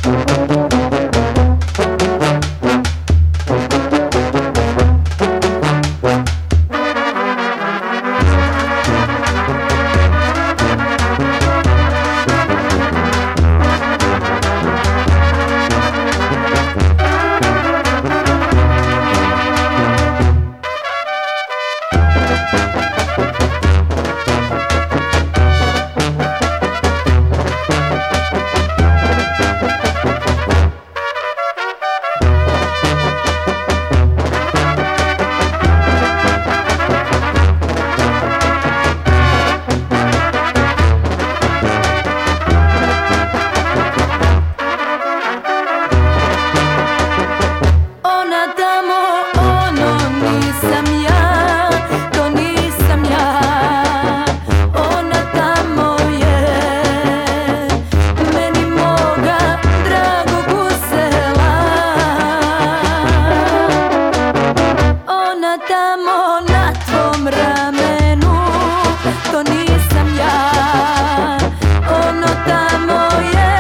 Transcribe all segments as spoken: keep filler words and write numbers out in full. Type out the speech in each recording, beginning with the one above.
Tamo na tvom ramenu, to nisam ja. Ono tamo je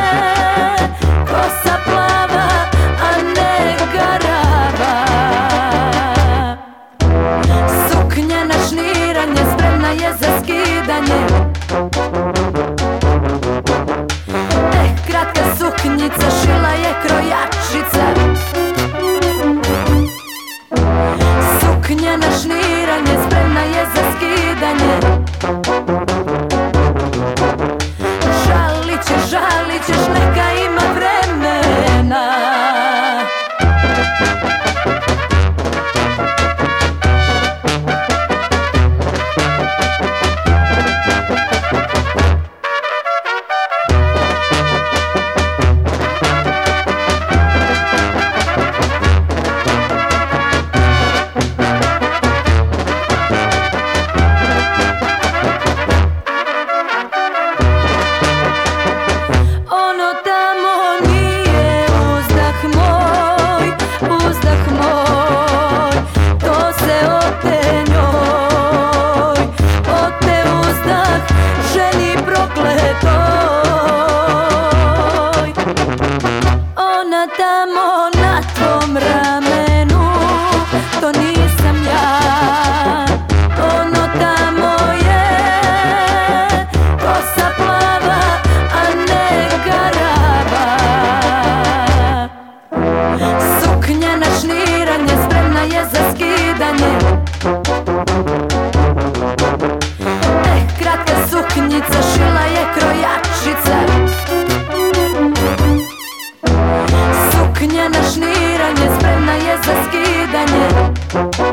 kosa plava, a ne garava. Suknja na šniranje, spremna je za skidanje. Eh, kratka suknjica, šila je krojačica. Suknja na šniranje, spremna je za skidanje. Žalit ćeš, žalit ćeš, neka ima vremena. Tamo na tvom ramenu, to nisam ja. Ono tamo je kosa plava, a ne garava. Suknja na šniranje, spremna je za skidanje. Eh, kratka suknjica, šila je krojačica. Suknja na šniranje, spremna je za skidanje.